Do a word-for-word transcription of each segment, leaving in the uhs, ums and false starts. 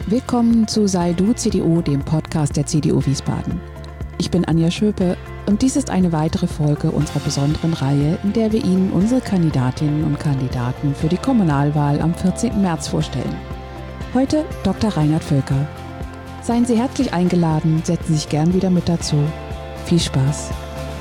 Willkommen zu Sei Du C D U, dem Podcast der C D U Wiesbaden. Ich bin Anja Schöpe und dies ist eine weitere Folge unserer besonderen Reihe, in der wir Ihnen unsere Kandidatinnen und Kandidaten für die Kommunalwahl am vierzehnten März vorstellen. Heute Doktor Reinhard Völker. Seien Sie herzlich eingeladen, setzen Sie sich gern wieder mit dazu. Viel Spaß!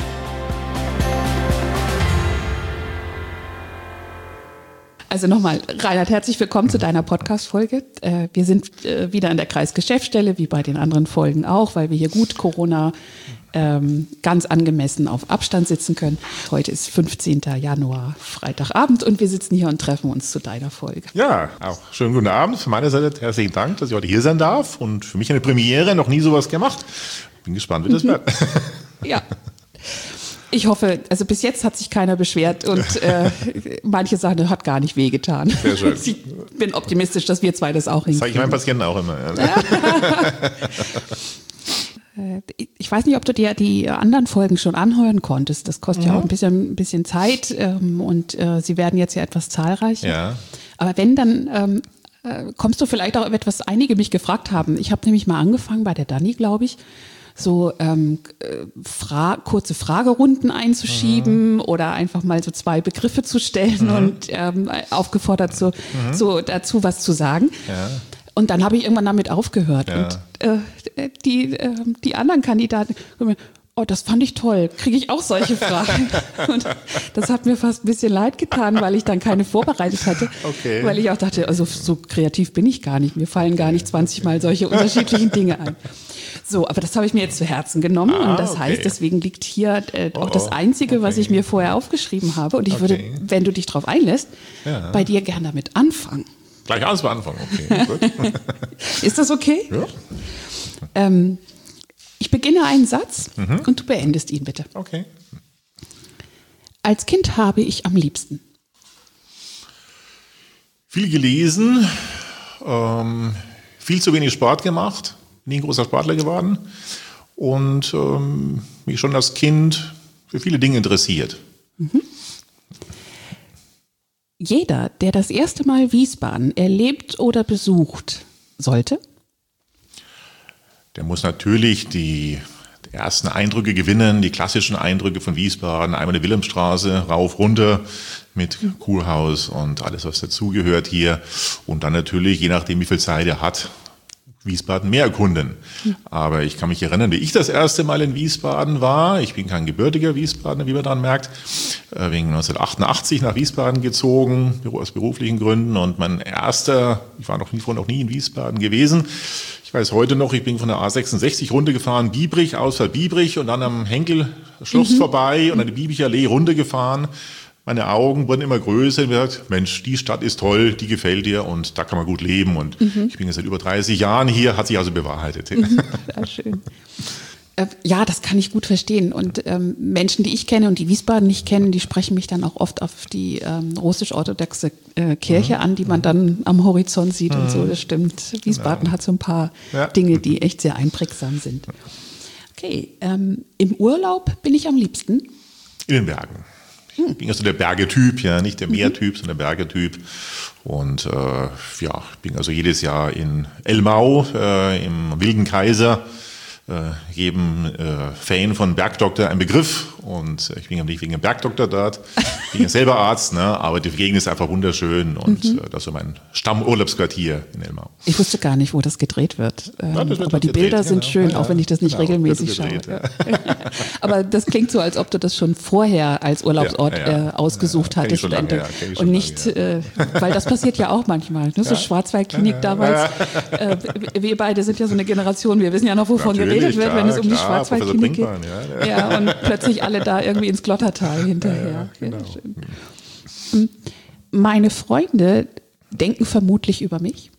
Also nochmal, Reinhard, herzlich willkommen zu deiner Podcast-Folge. Äh, wir sind äh, wieder in der Kreisgeschäftsstelle, wie bei den anderen Folgen auch, weil wir hier gut Corona ähm, ganz angemessen auf Abstand sitzen können. Heute ist fünfzehnten Januar, Freitagabend, und wir sitzen hier und treffen uns zu deiner Folge. Ja, auch schönen guten Abend. Von meiner Seite herzlichen Dank, dass ich heute hier sein darf. Und für mich eine Premiere, noch nie sowas gemacht. Bin gespannt, wie das mhm. wird. Ja. Ich hoffe, also bis jetzt hat sich keiner beschwert und äh, manche sagen, das hat gar nicht wehgetan. Sehr schön. Ich bin optimistisch, dass wir zwei das auch hinkriegen. Das sage ich meinen Patienten auch immer. Ja. Ich weiß nicht, ob du dir die anderen Folgen schon anhören konntest. Das kostet mhm. ja auch ein bisschen, ein bisschen Zeit ähm, und äh, sie werden jetzt ja etwas zahlreicher. Ja. Aber wenn, dann ähm, äh, kommst du vielleicht auch auf etwas, einige mich gefragt haben. Ich habe nämlich mal angefangen bei der Dani, glaube ich, so ähm, fra- kurze Fragerunden einzuschieben mhm. oder einfach mal so zwei Begriffe zu stellen mhm. und ähm, aufgefordert, so, mhm. so dazu was zu sagen. Ja. Und dann habe ich irgendwann damit aufgehört. Ja. Und äh, die, äh, die anderen Kandidaten, oh, das fand ich toll, kriege ich auch solche Fragen? Und das hat mir fast ein bisschen leid getan, weil ich dann keine vorbereitet hatte. Okay. Weil ich auch dachte, also so kreativ bin ich gar nicht. Mir fallen gar nicht zwanzig Mal solche unterschiedlichen Dinge ein. So, aber das habe ich mir jetzt zu Herzen genommen ah, und das okay. heißt, deswegen liegt hier äh, auch oh, das Einzige, okay. was ich mir vorher aufgeschrieben habe. Und ich okay. würde, wenn du dich drauf einlässt, ja. bei dir gern damit anfangen. Gleich alles anfangen, okay. Gut. Ist das okay? Ja. Ähm, ich beginne einen Satz mhm. und du beendest ihn bitte. Okay. Als Kind habe ich am liebsten viel gelesen, ähm, viel zu wenig Sport gemacht. Nie ein großer Sportler geworden und ähm, mich schon als Kind für viele Dinge interessiert. Mhm. Jeder, der das erste Mal Wiesbaden erlebt oder besucht, sollte? Der muss natürlich die ersten Eindrücke gewinnen, die klassischen Eindrücke von Wiesbaden, einmal die Wilhelmstraße, rauf, runter mit Kurhaus und alles, was dazugehört hier. Und dann natürlich, je nachdem, wie viel Zeit er hat, Wiesbaden mehr erkunden. Aber ich kann mich erinnern, wie ich das erste Mal in Wiesbaden war. Ich bin kein gebürtiger Wiesbadener, wie man daran merkt. Wegen neunzehnhundertachtundachtzig nach Wiesbaden gezogen, aus beruflichen Gründen. Und mein erster, ich war noch nie, vorher noch nie in Wiesbaden gewesen. Ich weiß heute noch, ich bin von der A sechsundsechzig runtergefahren, Biebrich, Ausfahrt Biebrich und dann am Henkel-Schloss mhm. vorbei und an die Biebricher-Allee runtergefahren. Meine Augen wurden immer größer und ich habe gesagt, Mensch, die Stadt ist toll, die gefällt dir und da kann man gut leben. Und mhm. ich bin jetzt seit über dreißig Jahren hier, hat sich also bewahrheitet. Mhm. Ja, schön. Äh, ja, das kann ich gut verstehen. Und ähm, Menschen, die ich kenne und die Wiesbaden nicht kennen, die sprechen mich dann auch oft auf die ähm, russisch-orthodoxe äh, Kirche mhm. an, die man dann am Horizont sieht mhm. und so. Das stimmt. Wiesbaden genau. hat so ein paar ja. Dinge, die echt sehr einprägsam sind. Okay, ähm, im Urlaub bin ich am liebsten? In den Bergen. Ich bin also der Bergetyp, ja, nicht der Meertyp, sondern der Bergetyp. Und äh, ja, ich bin also jedes Jahr in Elmau, äh, im Wilden Kaiser, äh, jedem äh, Fan von Bergdoktor ein Begriff. Und ich bin ja nicht wegen dem Bergdoktor dort, ich bin ja selber Arzt, ne, aber die Gegend ist einfach wunderschön und mhm. äh, das ist so mein Stammurlaubsquartier in Elmau. Ich wusste gar nicht, wo das gedreht wird, ähm, ja, das wird aber die gedreht, Bilder sind genau. schön, ja, auch wenn ich das nicht genau, regelmäßig gedreht, schaue. Ja. Aber das klingt so, als ob du das schon vorher als Urlaubsort ja, ja, äh, ausgesucht ja, hattest lange, ja, und nicht, lange, ja. äh, weil das passiert ja auch manchmal, ne? So ja. Schwarzwaldklinik ja. damals, äh, wir beide sind ja so eine Generation, wir wissen ja noch, wovon Natürlich, geredet wird, klar, wenn es um klar, die Schwarzwaldklinik geht. Ja, ja. ja, und plötzlich alle da irgendwie ins Glottertal hinterher. Ja, genau. Ja, meine Freunde denken vermutlich über mich.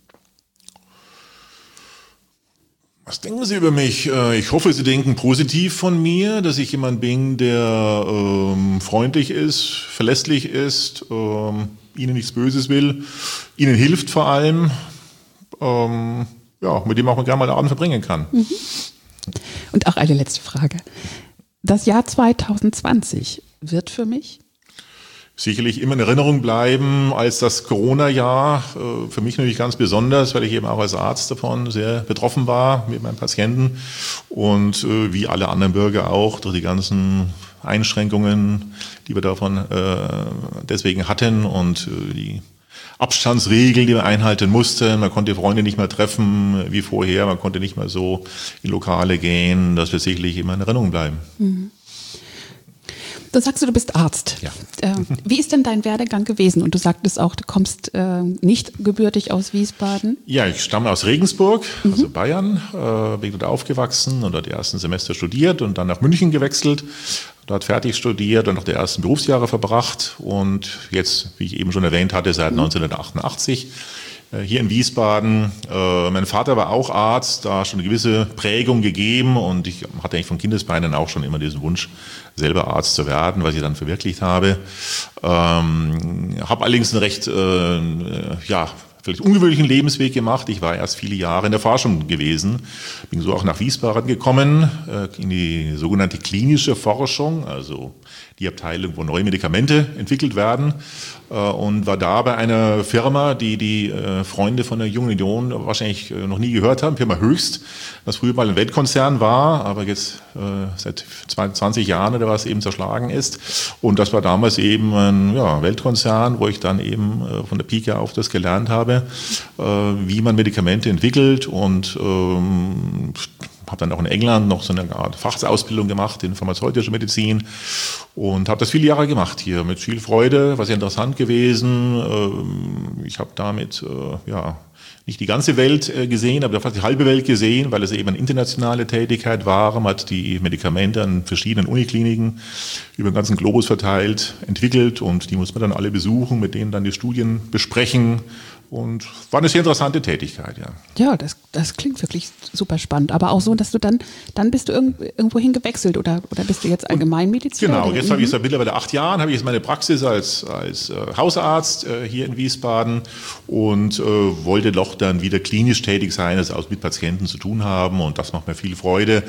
Was denken Sie über mich? Ich hoffe, Sie denken positiv von mir, dass ich jemand bin, der ähm, freundlich ist, verlässlich ist, ähm, Ihnen nichts Böses will, Ihnen hilft vor allem, ähm, ja, mit dem auch gerne mal einen Abend verbringen kann. Mhm. Und auch eine letzte Frage. Das Jahr zwanzig zwanzig wird für mich? sicherlich immer in Erinnerung bleiben als das Corona-Jahr. Für mich natürlich ganz besonders, weil ich eben auch als Arzt davon sehr betroffen war mit meinen Patienten und wie alle anderen Bürger auch durch die ganzen Einschränkungen, die wir davon deswegen hatten und die Abstandsregeln, die man einhalten musste. Man konnte Freunde nicht mehr treffen wie vorher, man konnte nicht mehr so in Lokale gehen. Das wird sicherlich immer in Erinnerung bleiben. Mhm. Du sagst, du bist Arzt. Ja. Äh, wie ist denn dein Werdegang gewesen? Und du sagtest auch, du kommst äh, nicht gebürtig aus Wiesbaden. Ja, ich stamme aus Regensburg, mhm. also Bayern. Äh, bin dort aufgewachsen und dort die ersten Semester studiert und dann nach München gewechselt. Dort fertig studiert und noch die ersten Berufsjahre verbracht. Und jetzt, wie ich eben schon erwähnt hatte, seit mhm. neunzehnhundertachtundachtzig hier in Wiesbaden. Äh, mein Vater war auch Arzt, da schon eine gewisse Prägung gegeben und ich hatte eigentlich von Kindesbeinen auch schon immer diesen Wunsch, selber Arzt zu werden, was ich dann verwirklicht habe. Ähm, habe allerdings einen recht, äh, ja, vielleicht ungewöhnlichen Lebensweg gemacht. Ich war erst viele Jahre in der Forschung gewesen, bin so auch nach Wiesbaden gekommen, äh, in die sogenannte klinische Forschung, also die Abteilung, wo neue Medikamente entwickelt werden, äh, und war da bei einer Firma, die die äh, Freunde von der Jungen Union wahrscheinlich äh, noch nie gehört haben, Firma Höchst, was früher mal ein Weltkonzern war, aber jetzt äh, seit zwanzig Jahren oder was eben zerschlagen ist. Und das war damals eben ein ja, Weltkonzern, wo ich dann eben äh, von der Pike auf das gelernt habe, äh, wie man Medikamente entwickelt und ähm, habe dann auch in England noch so eine Art Fachausbildung gemacht in pharmazeutischer Medizin und habe das viele Jahre gemacht hier mit viel Freude, war sehr interessant gewesen. Ich habe damit ja nicht die ganze Welt gesehen, aber fast die halbe Welt gesehen, weil es eben eine internationale Tätigkeit war. Man hat die Medikamente an verschiedenen Unikliniken über den ganzen Globus verteilt, entwickelt und die muss man dann alle besuchen, mit denen dann die Studien besprechen. Und war eine sehr interessante Tätigkeit, ja. Ja, das, das klingt wirklich super spannend. Aber auch so, dass du dann, dann bist du irgend, irgendwohin gewechselt oder, oder bist du jetzt Allgemeinmediziner? Genau, oder? jetzt mhm. habe ich seit mittlerweile acht Jahren, habe ich jetzt meine Praxis als, als äh, Hausarzt äh, hier in Wiesbaden und äh, wollte doch dann wieder klinisch tätig sein, das auch mit Patienten zu tun haben und das macht mir viel Freude.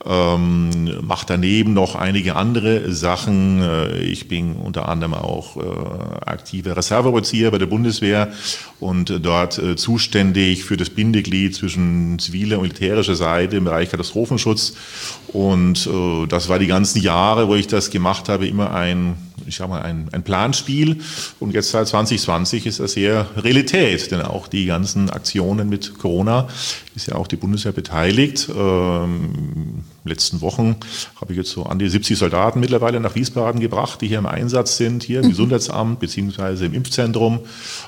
Ähm, mache daneben noch einige andere Sachen. Äh, ich bin unter anderem auch äh, aktiver Reserveoffizier bei der Bundeswehr und dort äh, zuständig für das Bindeglied zwischen ziviler und militärischer Seite im Bereich Katastrophenschutz. Und äh, das war die ganzen Jahre, wo ich das gemacht habe, immer ein, ich sag mal, ein, ein Planspiel. Und jetzt seit zwanzig zwanzig ist das eher Realität, denn auch die ganzen Aktionen mit Corona ist ja auch die Bundeswehr beteiligt. Ähm, letzten Wochen habe ich jetzt so an die siebzig Soldaten mittlerweile nach Wiesbaden gebracht, die hier im Einsatz sind, hier im Gesundheitsamt beziehungsweise im Impfzentrum.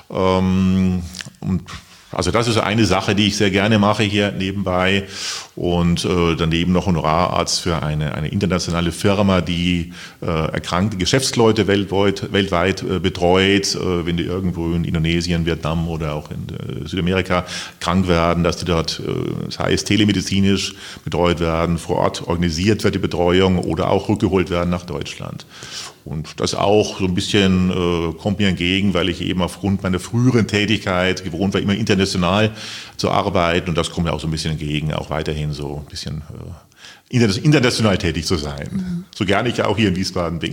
Ähm, und also das ist eine Sache, die ich sehr gerne mache hier nebenbei und äh, daneben noch Honorararzt für eine, eine internationale Firma, die äh, erkrankte Geschäftsleute weltweit, weltweit äh, betreut, äh, wenn die irgendwo in Indonesien, Vietnam oder auch in äh, Südamerika krank werden, dass die dort, äh, das heißt telemedizinisch betreut werden, vor Ort organisiert wird die Betreuung oder auch rückgeholt werden nach Deutschland. Und das auch so ein bisschen äh, kommt mir entgegen, weil ich eben aufgrund meiner früheren Tätigkeit gewohnt war, immer international zu arbeiten. Und das kommt mir auch so ein bisschen entgegen, auch weiterhin so ein bisschen äh, international tätig zu sein. Mhm. So gerne ich ja auch hier in Wiesbaden bin.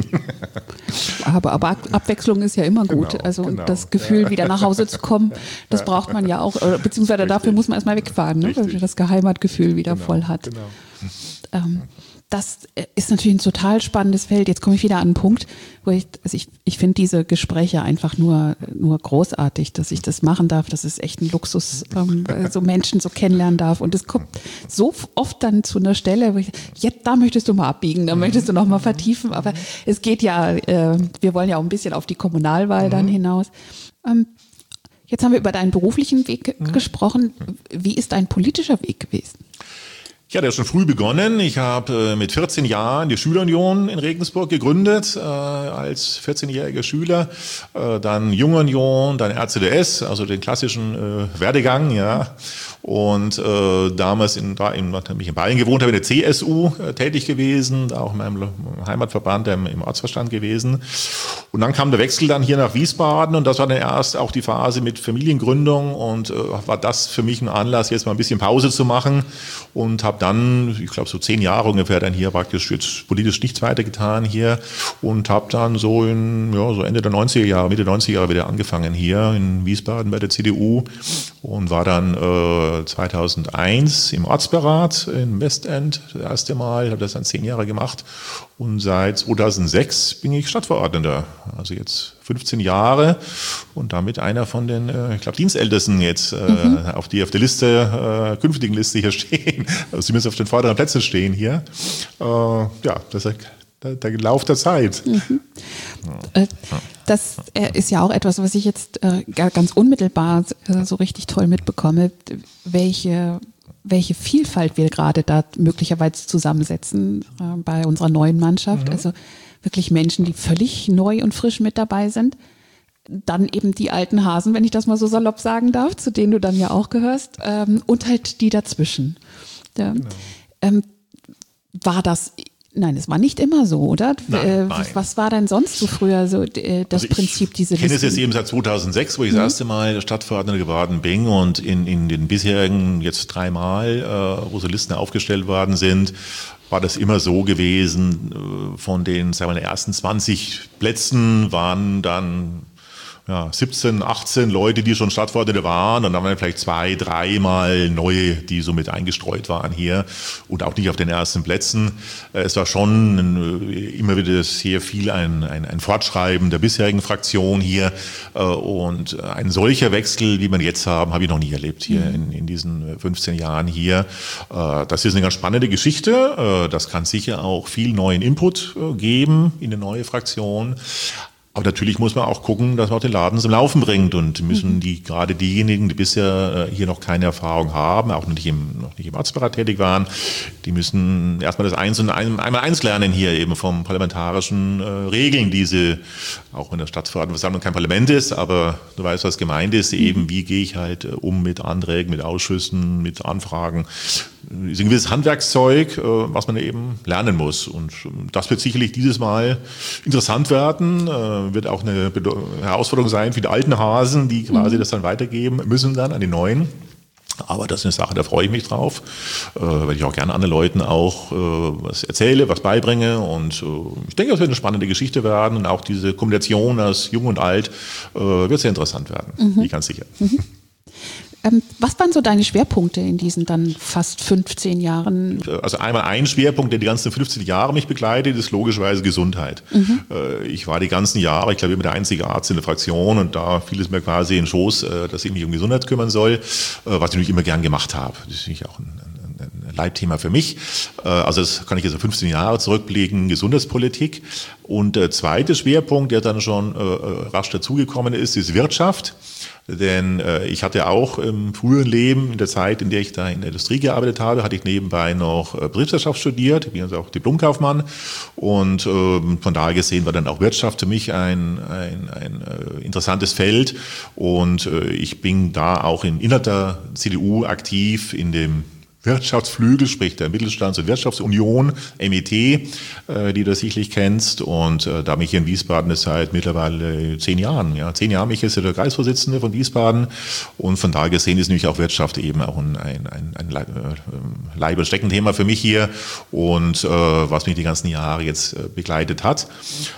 Aber, aber Abwechslung ist ja immer gut. Genau, also genau. Das Gefühl, ja. wieder nach Hause zu kommen, das braucht man ja auch. Beziehungsweise Richtig. Dafür muss man erstmal wegfahren, ne, weil man das Heimatgefühl wieder genau, voll hat. Genau. Ähm, Das ist natürlich ein total spannendes Feld. Jetzt komme ich wieder an einen Punkt, wo ich, also ich, ich finde diese Gespräche einfach nur, nur großartig, dass ich das machen darf. Das ist echt ein Luxus, ähm, so Menschen so kennenlernen darf. Und es kommt so oft dann zu einer Stelle, wo ich, jetzt, da möchtest du mal abbiegen, da möchtest du noch mal vertiefen. Aber es geht ja, äh, wir wollen ja auch ein bisschen auf die Kommunalwahl dann hinaus. Ähm, jetzt haben wir über deinen beruflichen Weg mhm. gesprochen. Wie ist dein politischer Weg gewesen? Ja, der hat schon früh begonnen. Ich habe äh, mit vierzehn Jahren die Schülerunion in Regensburg gegründet, äh, als vierzehnjähriger Schüler. Äh, dann Junge Union, dann R C D S, also den klassischen äh, Werdegang, ja. Und äh, damals, in, da in, nachdem ich in Bayern gewohnt habe, in der C S U äh, tätig gewesen, auch in meinem Heimatverband im, im Ortsverstand gewesen. Und dann kam der Wechsel dann hier nach Wiesbaden und das war dann erst auch die Phase mit Familiengründung und äh, war das für mich ein Anlass, jetzt mal ein bisschen Pause zu machen und habe habe dann, ich glaube so zehn Jahre ungefähr dann hier praktisch jetzt politisch nichts weiter getan hier und habe dann so in ja, so Ende der neunziger Jahre, Mitte neunziger Jahre wieder angefangen hier in Wiesbaden bei der C D U und war dann äh, zweitausendeins im Ortsberat in Westend das erste Mal, habe das dann zehn Jahre gemacht und seit zweitausendsechs bin ich Stadtverordneter, also jetzt fünfzehn Jahre und damit einer von den, äh, ich glaube, Dienstältesten jetzt, äh, mhm. auf die auf der Liste, äh, künftigen Liste hier stehen, also zumindest auf den vorderen Plätzen stehen hier. Äh, ja, das ist der, der Lauf der Zeit. Mhm. Ja. Das ist ja auch etwas, was ich jetzt äh, ganz unmittelbar äh, so richtig toll mitbekomme, welche welche Vielfalt wir gerade da möglicherweise zusammensetzen äh, bei unserer neuen Mannschaft. Mhm. Also wirklich Menschen, die völlig neu und frisch mit dabei sind. Dann eben die alten Hasen, wenn ich das mal so salopp sagen darf, zu denen du dann ja auch gehörst. Ähm, und halt die dazwischen. Ja. Genau. Ähm, war das... Nein, es war nicht immer so, oder? Nein, äh, nein. Was war denn sonst so früher so äh, das also Prinzip, diese Listen? Ich kenne es jetzt eben seit zweitausendsechs, wo ich mhm. das erste Mal Stadtverordneter geworden bin und in, in den bisherigen jetzt dreimal, äh, wo so Listen aufgestellt worden sind, war das immer so gewesen, äh, von den, sagen wir mal, ersten zwanzig Plätzen waren dann ja, siebzehn, achtzehn Leute, die schon Stadtverordnete waren und dann waren vielleicht zwei, dreimal neue, die so mit eingestreut waren hier und auch nicht auf den ersten Plätzen. Es war schon immer wieder sehr viel ein, ein, ein Fortschreiben der bisherigen Fraktion hier und ein solcher Wechsel, wie wir jetzt haben, habe ich noch nie erlebt hier in, in diesen fünfzehn Jahren hier. Das ist eine ganz spannende Geschichte. Das kann sicher auch viel neuen Input geben in eine neue Fraktion. Aber natürlich muss man auch gucken, dass man auch den Laden zum Laufen bringt und müssen die, gerade diejenigen, die bisher hier noch keine Erfahrung haben, auch noch nicht im, noch nicht im Ortsberat tätig waren, die müssen erstmal das Eins und ein, einmal eins lernen hier eben vom parlamentarischen äh, Regeln, diese, auch wenn der Stadtverordnetenversammlung kein Parlament ist, aber du weißt, was gemeint ist, eben wie gehe ich halt um mit Anträgen, mit Ausschüssen, mit Anfragen. Das ist ein gewisses Handwerkszeug, was man eben lernen muss. Und das wird sicherlich dieses Mal interessant werden, wird auch eine Herausforderung sein für die alten Hasen, die quasi mhm. das dann weitergeben müssen dann an die Neuen. Aber das ist eine Sache, da freue ich mich drauf, weil ich auch gerne anderen Leuten auch was erzähle, was beibringe. Und ich denke, das wird eine spannende Geschichte werden. Und auch diese Kombination aus Jung und Alt wird sehr interessant werden, mhm. bin ich ganz sicher. Mhm. Ähm, was waren so deine Schwerpunkte in diesen dann fast fünfzehn Jahren? Also einmal ein Schwerpunkt, der die ganzen fünfzehn Jahre mich begleitet, ist logischerweise Gesundheit. Mhm. Ich war die ganzen Jahre, ich glaube, immer der einzige Arzt in der Fraktion und da fiel es mir quasi in den Schoß, dass ich mich um Gesundheit kümmern soll, was ich natürlich immer gern gemacht habe. Das ist natürlich auch ein ein Leitthema für mich. Also das kann ich jetzt auf fünfzehn Jahre zurückblicken, Gesundheitspolitik. Und der zweite Schwerpunkt, der dann schon rasch dazugekommen ist, ist Wirtschaft. Denn äh, ich hatte auch im früheren Leben, in der Zeit, in der ich da in der Industrie gearbeitet habe, hatte ich nebenbei noch äh, Betriebswirtschaft studiert. Ich bin also auch Diplomkaufmann. Und äh, von daher gesehen war dann auch Wirtschaft für mich ein, ein, ein äh, interessantes Feld. Und äh, ich bin da auch in, innerhalb der C D U aktiv in dem Wirtschaftsflügel, sprich der Mittelstands- und Wirtschaftsunion, M E T, äh, die du sicherlich kennst. Und äh, da bin ich hier in Wiesbaden seit mittlerweile zehn Jahren. Ja, zehn Jahre bin ich jetzt der Kreisvorsitzende von Wiesbaden. Und von daher gesehen ist nämlich auch Wirtschaft eben auch ein, ein, ein, ein Leib- und Steckenthema für mich hier und äh, was mich die ganzen Jahre jetzt äh, begleitet hat.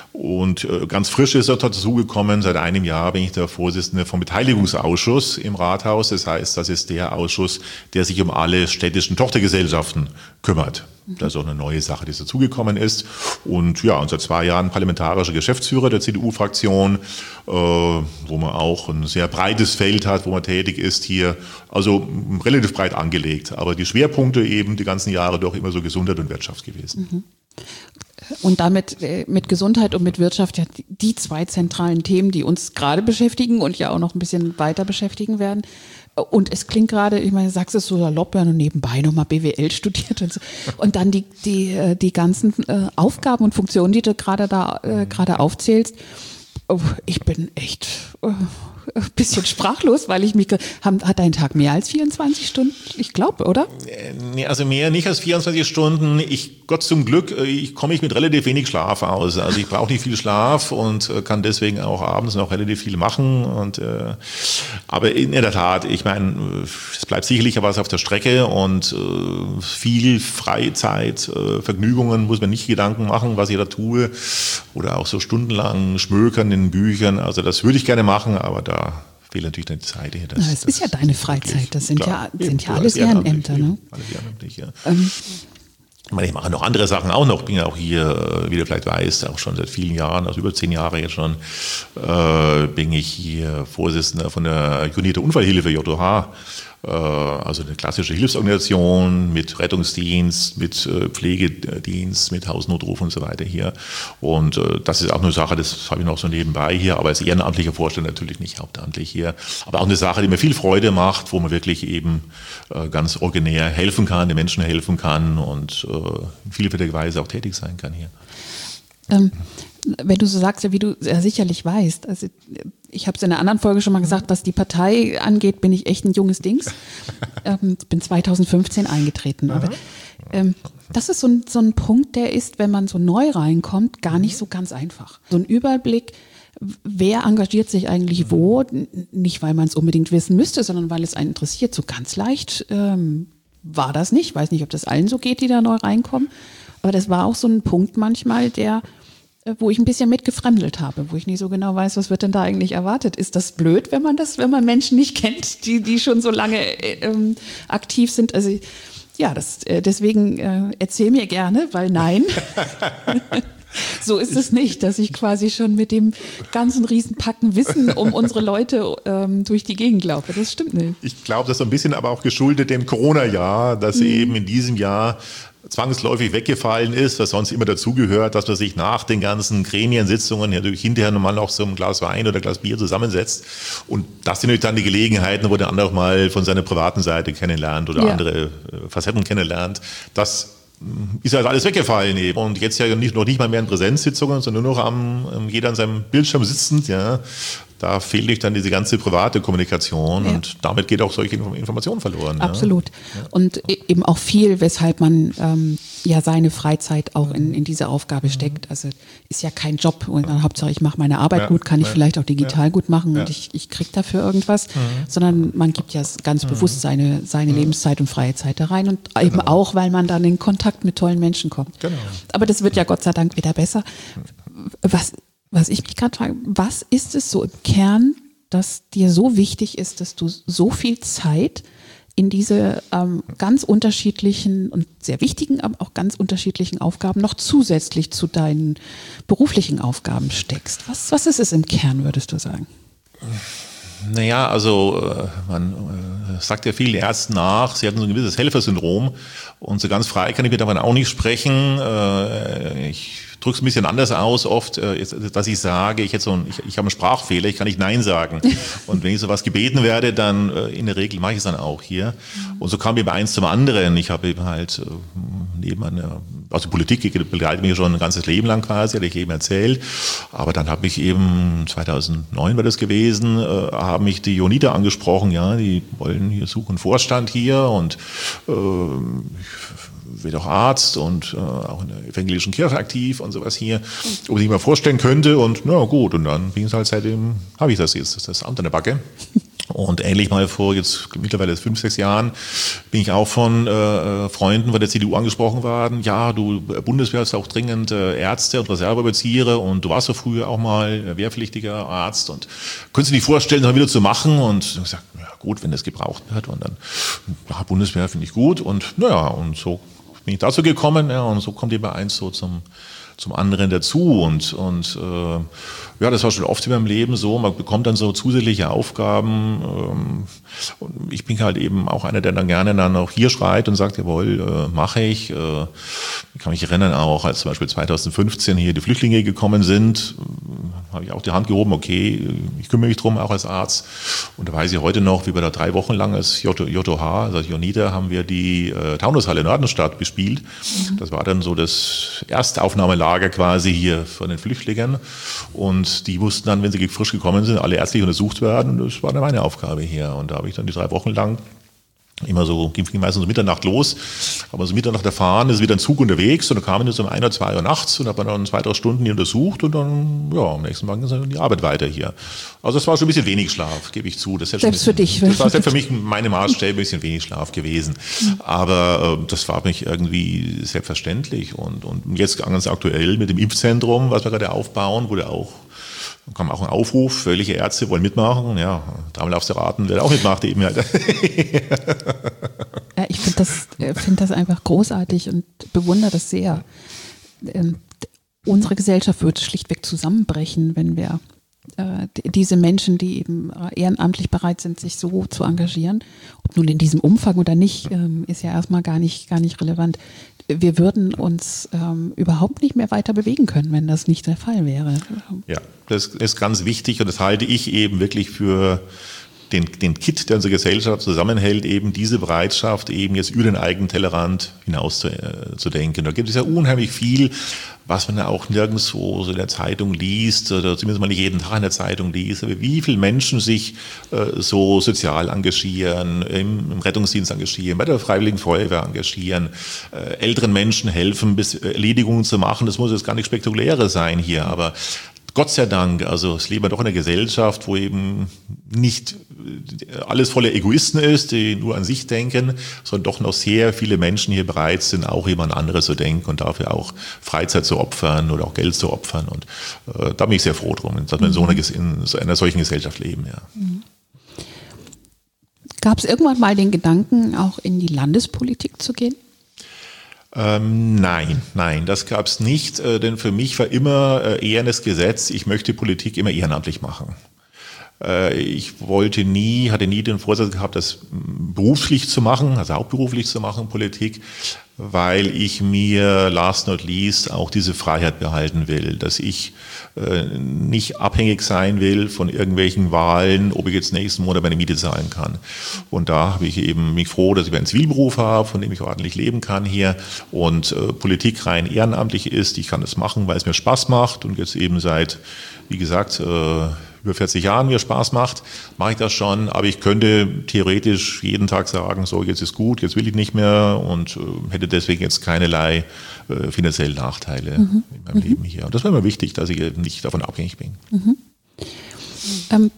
Und äh, ganz frisch ist dort dazugekommen, seit einem Jahr bin ich der Vorsitzende vom Beteiligungsausschuss im Rathaus. Das heißt, das ist der Ausschuss, der sich um alle städtischen Tochtergesellschaften kümmert. Das ist auch eine neue Sache, die dazugekommen ist. Und ja, und seit zwei Jahren parlamentarischer Geschäftsführer der C D U-Fraktion, äh, wo man auch ein sehr breites Feld hat, wo man tätig ist hier. Also relativ breit angelegt. Aber die Schwerpunkte eben die ganzen Jahre doch immer so Gesundheit und Wirtschaft gewesen. Mhm. Und damit mit Gesundheit und mit Wirtschaft ja die zwei zentralen Themen, die uns gerade beschäftigen und ja auch noch ein bisschen weiter beschäftigen werden. Und es klingt gerade, ich meine, du sagst es so salopp, ja, und nebenbei nochmal B W L studiert und so. Und dann die, die, die ganzen Aufgaben und Funktionen, die du gerade da äh, gerade aufzählst. Oh, ich bin echt, ein bisschen sprachlos, weil ich mich, hat dein Tag mehr als vierundzwanzig Stunden? Ich glaube, oder? Nee, also mehr nicht als vierundzwanzig Stunden. Ich, Gott zum Glück, ich komme ich mit relativ wenig Schlaf aus. Also ich brauche nicht viel Schlaf und kann deswegen auch abends noch relativ viel machen. Und, äh, aber in der Tat, ich meine, es bleibt sicherlich was auf der Strecke und äh, viel Freizeit, äh, Vergnügungen muss man nicht Gedanken machen, was ich da tue. Oder auch so stundenlang schmökern in Büchern. Also das würde ich gerne machen, aber da fehlt natürlich die Zeit hier. Das, Na, das, das ist ja deine Freizeit, das sind klar, ja, sind ja alles Ehrenämter. Ne? Alles ehrenamtlich, ja. Ähm. Ich meine, ich mache noch andere Sachen auch noch. Ich bin ja auch hier, wie du vielleicht weißt, auch schon seit vielen Jahren, also über zehn Jahre jetzt schon, äh, bin ich hier Vorsitzender von der Unite Unfallhilfe, J O H. Also eine klassische Hilfsorganisation mit Rettungsdienst, mit Pflegedienst, mit Hausnotruf und so weiter hier. Und das ist auch eine Sache, das habe ich noch so nebenbei hier, aber als ehrenamtlicher Vorstand natürlich nicht hauptamtlich hier. Aber auch eine Sache, die mir viel Freude macht, wo man wirklich eben ganz originär helfen kann, den Menschen helfen kann und in vielfältiger Weise auch tätig sein kann hier. Ähm. Wenn du so sagst, wie du ja sicherlich weißt, also ich habe es in einer anderen Folge schon mal gesagt, was die Partei angeht, bin ich echt ein junges Dings. ähm, ich bin zweitausendfünfzehn eingetreten. Aber ähm, das ist so ein, so ein Punkt, der ist, wenn man so neu reinkommt, gar nicht so ganz einfach. So ein Überblick, wer engagiert sich eigentlich wo, nicht weil man es unbedingt wissen müsste, sondern weil es einen interessiert. So ganz leicht ähm, war das nicht. Ich weiß nicht, ob das allen so geht, die da neu reinkommen. Aber das war auch so ein Punkt manchmal, der wo ich ein bisschen mit gefremdelt habe, wo ich nicht so genau weiß, was wird denn da eigentlich erwartet. Ist das blöd, wenn man das, wenn man Menschen nicht kennt, die, die schon so lange ähm, aktiv sind? Also ja, das, äh, deswegen äh, erzähl mir gerne, weil nein, so ist es nicht, dass ich quasi schon mit dem ganzen Riesenpacken Wissen um unsere Leute ähm, durch die Gegend laufe. Das stimmt nicht. Ich glaube, das ist so ein bisschen aber auch geschuldet dem Corona-Jahr, dass mhm. eben in diesem Jahr zwangsläufig weggefallen ist, was sonst immer dazugehört, dass man sich nach den ganzen Gremiensitzungen ja durch hinterher nochmal noch so ein Glas Wein oder ein Glas Bier zusammensetzt. Und das sind natürlich dann die Gelegenheiten, wo der andere auch mal von seiner privaten Seite kennenlernt oder ja. andere Facetten kennenlernt. Das ist halt alles weggefallen eben. Und jetzt ja nicht, noch nicht mal mehr in Präsenzsitzungen, sondern nur noch am, jeder an seinem Bildschirm sitzend, ja. Da fehlt dann diese ganze private Kommunikation ja. und damit geht auch solche Informationen verloren. Absolut. Ja. Und eben auch viel, weshalb man ähm, ja seine Freizeit auch in, in diese Aufgabe steckt. Also ist ja kein Job und dann Hauptsache ich mache meine Arbeit ja. gut, kann ich ja. vielleicht auch digital ja. gut machen ja. und ich, ich kriege dafür irgendwas, mhm. sondern man gibt ja ganz mhm. bewusst seine, seine mhm. Lebenszeit und freie Zeit da rein und eben genau. auch, weil man dann in Kontakt mit tollen Menschen kommt. Genau. Aber das wird ja Gott sei Dank wieder besser. Was Was ich mich gerade frage, was ist es so im Kern, dass dir so wichtig ist, dass du so viel Zeit in diese ähm, ganz unterschiedlichen und sehr wichtigen, aber auch ganz unterschiedlichen Aufgaben noch zusätzlich zu deinen beruflichen Aufgaben steckst? Was, was ist es im Kern, würdest du sagen? Naja, also man sagt ja vielen Ärzten nach, sie hatten so ein gewisses Helfersyndrom und so ganz frei kann ich mir davon auch nicht sprechen. Ich drücke es ein bisschen anders aus oft, dass ich sage, ich, hätte so ein, ich, ich habe einen Sprachfehler, ich kann nicht Nein sagen. Und wenn ich sowas gebeten werde, dann in der Regel mache ich es dann auch hier. Und so kam eben eins zum anderen. Ich habe eben halt neben einer, also Politik begleitet mich schon ein ganzes Leben lang quasi, hatte ich eben erzählt. Aber dann habe ich eben, zweitausendneun war das gewesen, haben mich die Unite angesprochen, ja, die wollen hier suchen Vorstand hier und äh, ich bin auch Arzt und äh, auch in der evangelischen Kirche aktiv und sowas hier, ob ich mir mal vorstellen könnte und na gut, und dann bin ich halt seitdem, habe ich das jetzt, das, das Amt an der Backe. Und ähnlich mal vor jetzt mittlerweile fünf, sechs Jahren bin ich auch von äh, Freunden von der C D U angesprochen worden. Ja, du, Bundeswehr ist auch dringend äh, Ärzte und Reserveoffiziere und du warst doch früher auch mal wehrpflichtiger Arzt und könntest du dir vorstellen, das wieder zu machen? Und ich habe gesagt, ja gut, wenn das gebraucht wird. Und dann, ja, Bundeswehr finde ich gut. Und naja, und so bin ich dazu gekommen. Ja, und so kommt eben eins so zum zum anderen dazu und und äh, ja, das war schon oft in meinem Leben so, man bekommt dann so zusätzliche Aufgaben ähm, und ich bin halt eben auch einer, der dann gerne dann auch hier schreit und sagt, jawohl, äh, mache ich. Äh, ich kann mich erinnern auch, als zum Beispiel zweitausendfünfzehn hier die Flüchtlinge gekommen sind, habe ich auch die Hand gehoben, okay, ich kümmere mich drum, auch als Arzt. Und da weiß ich heute noch, wie wir da drei Wochen lang als J O H, also Jonida, haben wir die äh, Taunushalle Nordenstadt bespielt. Mhm. Das war dann so das erste Aufnahmelager quasi hier von den Flüchtlingen. Und die mussten dann, wenn sie frisch gekommen sind, alle ärztlich untersucht werden. Und das war dann meine Aufgabe hier. Und da habe ich dann die drei Wochen lang immer so, ging meistens um Mitternacht los, aber so Mitternacht erfahren, ist wieder ein Zug unterwegs und dann kamen jetzt um ein oder zwei Uhr nachts und habe dann zwei, drei Stunden hier untersucht und dann, ja, am nächsten Morgen ist dann die Arbeit weiter hier. Also es war schon ein bisschen wenig Schlaf, gebe ich zu. Das ist selbst schon bisschen, für dich. Das war selbst für mich meine Maßstäbe, ein bisschen wenig Schlaf gewesen. Aber äh, das war für mich irgendwie selbstverständlich und, und jetzt ganz aktuell mit dem Impfzentrum, was wir gerade aufbauen, wurde auch Dann kam auch ein Aufruf, welche Ärzte wollen mitmachen. Ja, dreimal aufs Raten, wer auch mitmacht eben halt. Ja, ich finde das, find das einfach großartig und bewundere das sehr. Ähm, unsere Gesellschaft würde schlichtweg zusammenbrechen, wenn wir äh, diese Menschen, die eben ehrenamtlich bereit sind, sich so zu engagieren, ob nun in diesem Umfang oder nicht, ähm, ist ja erstmal gar nicht, gar nicht relevant. Wir würden uns ähm, überhaupt nicht mehr weiter bewegen können, wenn das nicht der Fall wäre. Ja, das ist ganz wichtig und das halte ich eben wirklich für den, den Kit, der unsere Gesellschaft zusammenhält, eben diese Bereitschaft, eben jetzt über den eigenen Tellerrand hinaus zu, äh, zu denken. Da gibt es ja unheimlich viel, was man ja auch nirgendwo so in der Zeitung liest oder zumindest mal nicht jeden Tag in der Zeitung liest, aber wie viele Menschen sich äh, so sozial engagieren, im, im Rettungsdienst engagieren, bei der Freiwilligen Feuerwehr engagieren, äh, älteren Menschen helfen, bis Erledigungen zu machen. Das muss jetzt gar nicht spektakulärer sein hier, aber Gott sei Dank, also es leben wir doch in einer Gesellschaft, wo eben nicht alles voller Egoisten ist, die nur an sich denken, sondern doch noch sehr viele Menschen hier bereit sind, auch jemand anderes zu denken und dafür auch Freizeit zu opfern oder auch Geld zu opfern. Und äh, da bin ich sehr froh drum, dass wir in so einer, in so einer solchen Gesellschaft leben. Ja. Mhm. Gab es irgendwann mal den Gedanken, auch in die Landespolitik zu gehen? Ähm, nein, nein, das gab es nicht, äh, denn für mich war immer äh, eher das Gesetz, ich möchte Politik immer ehrenamtlich machen. Äh, ich wollte nie, hatte nie den Vorsatz gehabt, das beruflich zu machen, also hauptberuflich zu machen, Politik, weil ich mir last not least auch diese Freiheit behalten will, dass ich äh, nicht abhängig sein will von irgendwelchen Wahlen, ob ich jetzt nächsten Monat meine Miete zahlen kann. Und da habe ich eben mich froh, dass ich einen Zivilberuf habe, von dem ich ordentlich leben kann hier und äh, Politik rein ehrenamtlich ist. Ich kann das machen, weil es mir Spaß macht und jetzt eben seit, wie gesagt, äh, über vierzig Jahren mir Spaß macht, mache ich das schon, aber ich könnte theoretisch jeden Tag sagen, so jetzt ist gut, jetzt will ich nicht mehr und äh, hätte deswegen jetzt keinerlei äh, finanziellen Nachteile mhm. in meinem mhm. Leben hier. Und das war mir wichtig, dass ich nicht davon abhängig bin. Mhm. Ähm,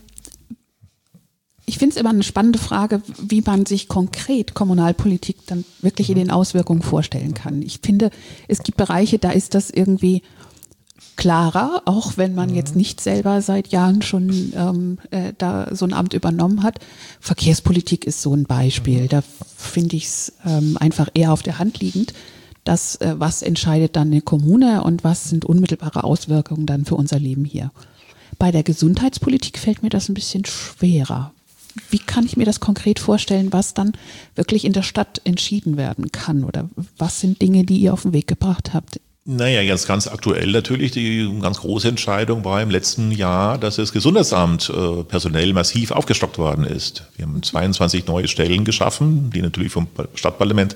ich finde es immer eine spannende Frage, wie man sich konkret Kommunalpolitik dann wirklich in den Auswirkungen vorstellen kann. Ich finde, es gibt Bereiche, da ist das irgendwie klarer, auch wenn man jetzt nicht selber seit Jahren schon ähm, äh, da so ein Amt übernommen hat. Verkehrspolitik ist so ein Beispiel. Da finde ich es ähm, einfach eher auf der Hand liegend, dass äh, was entscheidet dann eine Kommune und was sind unmittelbare Auswirkungen dann für unser Leben hier. Bei der Gesundheitspolitik fällt mir das ein bisschen schwerer. Wie kann ich mir das konkret vorstellen, was dann wirklich in der Stadt entschieden werden kann? Oder was sind Dinge, die ihr auf den Weg gebracht habt? Naja, jetzt ganz aktuell natürlich, die ganz große Entscheidung war im letzten Jahr, dass das Gesundheitsamt äh, personell massiv aufgestockt worden ist. Wir haben zweiundzwanzig neue Stellen geschaffen, die natürlich vom Stadtparlament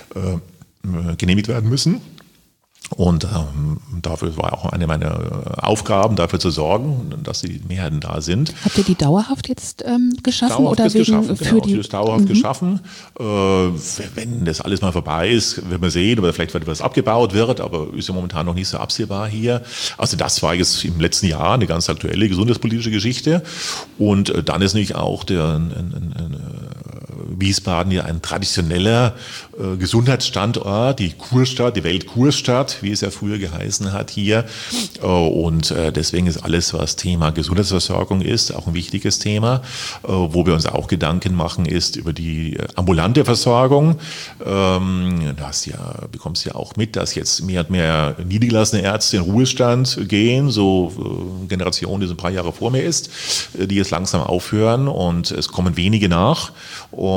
äh, genehmigt werden müssen. Und ähm, dafür war auch eine meiner Aufgaben, dafür zu sorgen, dass die Mehrheiten da sind. Habt ihr die dauerhaft jetzt ähm, geschaffen? Dauerhaft oder wegen geschaffen, für genau, die das dauerhaft mhm. geschaffen. Äh, wenn das alles mal vorbei ist, wird man sehen, oder vielleicht wird was abgebaut wird, aber ist ja momentan noch nicht so absehbar hier. Also das war jetzt im letzten Jahr eine ganz aktuelle gesundheitspolitische Geschichte. Und äh, dann ist nämlich auch der ein, ein, ein, Wiesbaden ja ein traditioneller äh, Gesundheitsstandort, die Kurstadt, die Weltkurstadt, wie es ja früher geheißen hat hier. Äh, und äh, deswegen ist alles, was Thema Gesundheitsversorgung ist, auch ein wichtiges Thema. Äh, wo wir uns auch Gedanken machen, ist über die äh, ambulante Versorgung. Ähm, das ja, bekommst du ja auch mit, dass jetzt mehr und mehr niedergelassene Ärzte in Ruhestand gehen, so äh, Generation, die so ein paar Jahre vor mir ist, äh, die jetzt langsam aufhören und es kommen wenige nach. Und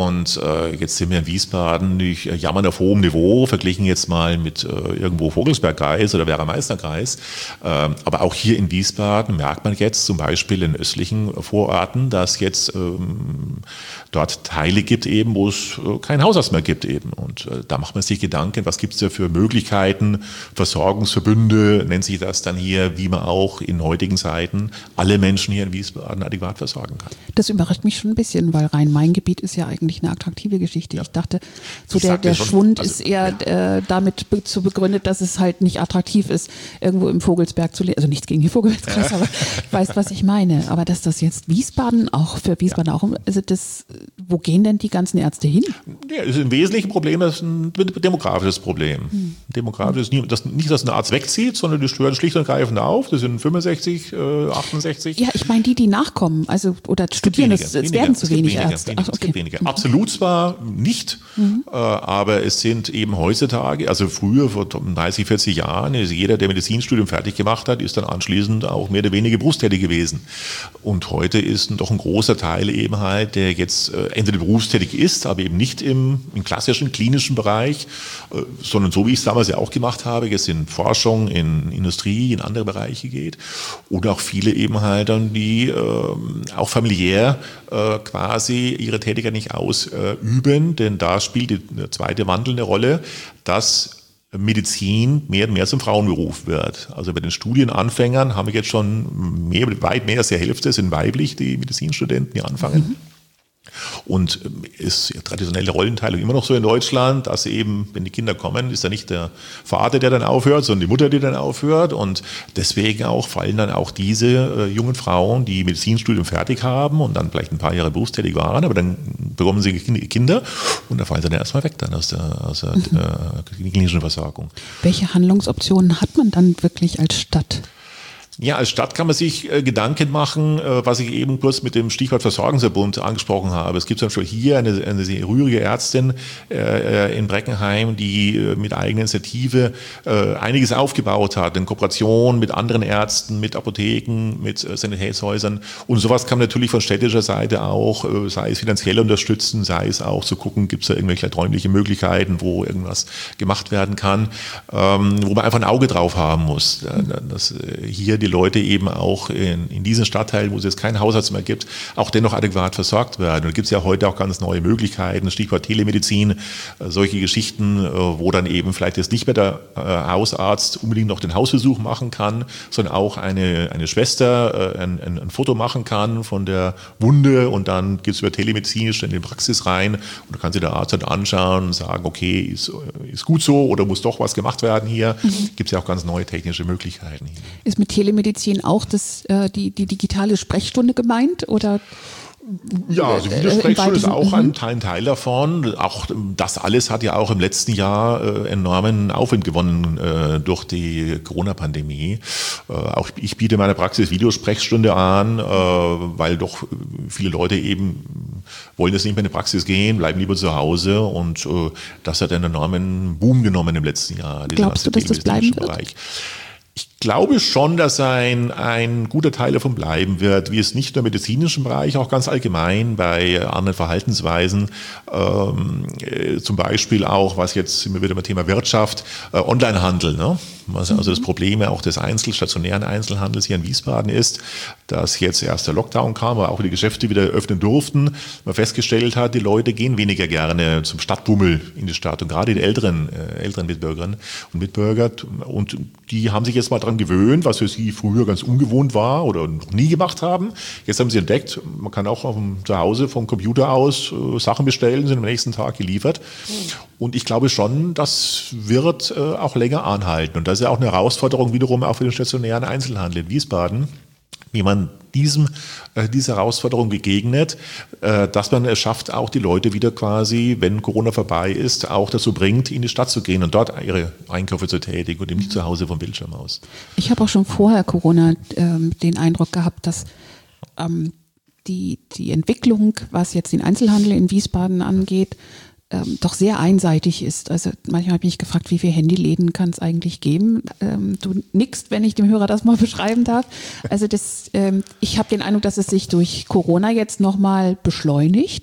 Und äh, jetzt sind wir in Wiesbaden nicht äh, jammern auf hohem Niveau, verglichen jetzt mal mit äh, irgendwo Vogelsbergkreis oder Werra-Meißner-Kreis. Ähm, aber auch hier in Wiesbaden merkt man jetzt zum Beispiel in östlichen Vororten, dass jetzt ähm, dort Teile gibt eben, wo es äh, keinen Hausarzt mehr gibt eben. Und äh, da macht man sich Gedanken, was gibt es da für Möglichkeiten, Versorgungsverbünde nennt sich das dann hier, wie man auch in heutigen Zeiten alle Menschen hier in Wiesbaden adäquat versorgen kann. Das überrascht mich schon ein bisschen, weil Rhein-Main-Gebiet ist ja eigentlich eine attraktive Geschichte. Ja. Ich dachte, so ich der, der Schwund also, ist eher ja. äh, damit be- zu begründet, dass es halt nicht attraktiv ist, irgendwo im Vogelsberg zu leben. Also nichts gegen die Vogelsbergkreis, ja. aber ich weiß, was ich meine. Aber dass das jetzt Wiesbaden auch, für Wiesbaden ja. auch, also das, wo gehen denn die ganzen Ärzte hin? Ja, das ist ein wesentliches Problem, das ist ein demografisches Problem. Hm. Demografisches, hm. Das, nicht, dass ein Arzt wegzieht, sondern die stören schlicht und greifend auf. Das sind fünfundsechzig, äh, achtundsechzig. Ja, ich meine die, die nachkommen, also oder es studieren, weniger, es, weniger, es werden zu es wenig weniger, Ärzte. Weniger, Ach, okay. Es gibt weniger. Absolut zwar nicht, mhm. äh, aber es sind eben heutzutage, also früher vor dreißig, vierzig Jahren, ist jeder, der Medizinstudium fertig gemacht hat, ist dann anschließend auch mehr oder weniger berufstätig gewesen. Und heute ist doch ein großer Teil eben halt, der jetzt äh, entweder berufstätig ist, aber eben nicht im, im klassischen klinischen Bereich, äh, sondern so wie ich es damals ja auch gemacht habe, jetzt in Forschung, in Industrie, in andere Bereiche geht. Oder auch viele eben halt dann, die äh, auch familiär äh, quasi ihre Tätigkeit nicht ausüben, denn da spielt die zweite Wandel eine Rolle, dass Medizin mehr und mehr zum Frauenberuf wird. Also bei den Studienanfängern haben wir jetzt schon mehr, weit mehr als die Hälfte sind weiblich, die Medizinstudenten, die anfangen. Mhm. Und ist ja traditionelle Rollenteilung immer noch so in Deutschland, dass eben, wenn die Kinder kommen, ist ja nicht der Vater, der dann aufhört, sondern die Mutter, die dann aufhört. Und deswegen auch fallen dann auch diese äh, jungen Frauen, die Medizinstudium fertig haben und dann vielleicht ein paar Jahre berufstätig waren, aber dann bekommen sie Kinder und da fallen sie dann erstmal weg dann aus der, aus der mhm. äh, klinischen Versorgung. Welche Handlungsoptionen hat man dann wirklich als Stadt? Ja, als Stadt kann man sich äh, Gedanken machen, äh, was ich eben kurz mit dem Stichwort Versorgungsverbund angesprochen habe. Es gibt zum Beispiel hier eine, eine sehr rührige Ärztin äh, in Breckenheim, die äh, mit eigener Initiative äh, einiges aufgebaut hat, in Kooperation mit anderen Ärzten, mit Apotheken, mit äh, Sanitätshäusern. Und sowas kann man natürlich von städtischer Seite auch, äh, sei es finanziell unterstützen, sei es auch zu gucken, gibt es da irgendwelche räumliche Möglichkeiten, wo irgendwas gemacht werden kann, ähm, wo man einfach ein Auge drauf haben muss, dass äh, hier die Leute eben auch in, in diesen Stadtteilen, wo es jetzt keinen Hausarzt mehr gibt, auch dennoch adäquat versorgt werden. Und da gibt es ja heute auch ganz neue Möglichkeiten, Stichwort Telemedizin, äh, solche Geschichten, äh, wo dann eben vielleicht jetzt nicht mehr der äh, Hausarzt unbedingt noch den Hausbesuch machen kann, sondern auch eine, eine Schwester äh, ein, ein, ein Foto machen kann von der Wunde und dann geht es über telemedizinisch in die Praxis rein und da kann sich der Arzt dann anschauen und sagen, okay, ist, ist gut so oder muss doch was gemacht werden hier. Mhm. Gibt es ja auch ganz neue technische Möglichkeiten hier. Ist mit Telemedizin Medizin auch das, äh, die, die digitale Sprechstunde gemeint oder? Ja, also Videosprechstunde ist auch ein Teil, ein Teil davon. Auch das alles hat ja auch im letzten Jahr äh, enormen Aufwind gewonnen äh, durch die Corona-Pandemie. Äh, auch ich biete in meiner Praxis Videosprechstunde an, äh, weil doch viele Leute eben wollen jetzt nicht mehr in die Praxis gehen, bleiben lieber zu Hause und äh, das hat einen enormen Boom genommen im letzten Jahr. Glaubst du, dass das bleiben wird? Bereich. Ich glaube schon, dass ein, ein guter Teil davon bleiben wird, wie es nicht nur im medizinischen Bereich, auch ganz allgemein bei anderen Verhaltensweisen, ähm, äh, zum Beispiel auch, was jetzt sind wir wieder beim Thema Wirtschaft, äh, Onlinehandel, ne? Was also das Problem auch des Einzel, stationären Einzelhandels hier in Wiesbaden ist, dass jetzt erst der Lockdown kam, aber auch die Geschäfte wieder öffnen durften. Man festgestellt hat, die Leute gehen weniger gerne zum Stadtbummel in die Stadt und gerade die älteren, äh, älteren Mitbürgerinnen und Mitbürger und die haben sich jetzt mal daran gewöhnt, was für sie früher ganz ungewohnt war oder noch nie gemacht haben. Jetzt haben sie entdeckt, man kann auch auf dem, zu Hause vom Computer aus äh, Sachen bestellen, sind am nächsten Tag geliefert. Und ich glaube schon, das wird äh, auch länger anhalten. Und das ist ja auch eine Herausforderung wiederum auch für den stationären Einzelhandel in Wiesbaden, wie man diesem, äh, dieser Herausforderung begegnet, äh, dass man es schafft, auch die Leute wieder quasi, wenn Corona vorbei ist, auch dazu bringt, in die Stadt zu gehen und dort ihre Einkäufe zu tätigen und eben nicht zu Hause vom Bildschirm aus. Ich habe auch schon vorher Corona ähm, den Eindruck gehabt, dass ähm, die, die Entwicklung, was jetzt den Einzelhandel in Wiesbaden angeht, Ähm, doch sehr einseitig ist. Also manchmal habe ich mich gefragt, wie viele Handyläden kann es eigentlich geben? Ähm, du nickst, wenn ich dem Hörer das mal beschreiben darf. Also das, ähm, ich habe den Eindruck, dass es sich durch Corona jetzt nochmal beschleunigt,